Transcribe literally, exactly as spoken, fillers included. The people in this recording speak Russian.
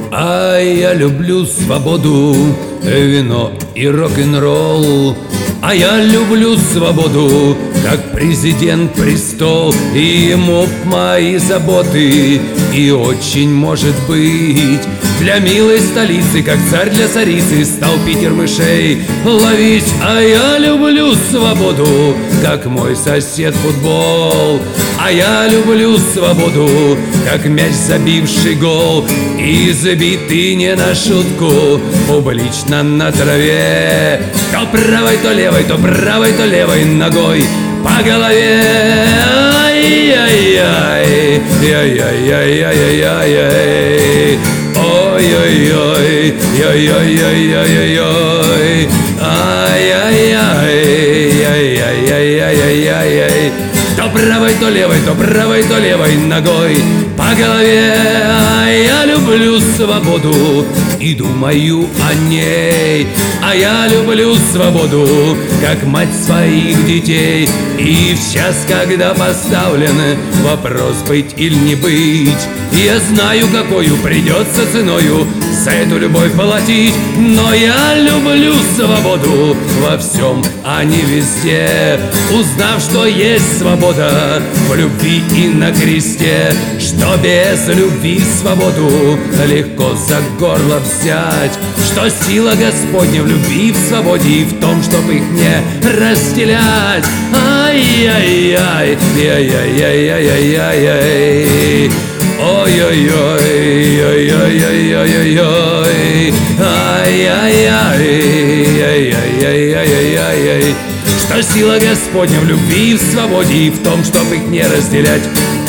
А я люблю свободу, вино и рок-н-ролл. А я люблю свободу, как президент престол. И ему мои заботы, и очень может быть для милой столицы, как царь для царицы, стал Питер мышей ловить. А я люблю свободу, как мой сосед футбол. А я люблю свободу, как мяч, забивший гол, и забитый не на шутку, публично на траве. То правой, то левой, то правой, то левой ногой по голове. Ай-яй-яй, яй-яй-яй-яй-яй-яй. Ой-ой-ой, яй-яй-яй-яй-яй-яй. Ай-яй-яй, яй-яй-яй-яй-яй-яй. То правой, то левой, то правой, то левой ногой по голове. Я люблю свободу и думаю о ней. А я люблю свободу, как мать своих детей. И в час, когда поставлен вопрос быть или не быть, я знаю, какую придется ценою за эту любовь платить. Но я люблю свободу во всем, а не везде. Узнав, что есть свобода в любви и на кресте, что без любви свободу легко за горло взять, что сила Господня в любви, в свободе и в том, чтоб их не разделять. Ай-яй-яй, яй-яй-яй-яй-яй-яй. Ой-ой-ой, ой-ой-ой-ой-ой-ой. Ай-яй-яй, яй-яй-яй-яй-яй-яй. Что сила Господня в любви, в свободе и в том, чтоб их не разделять.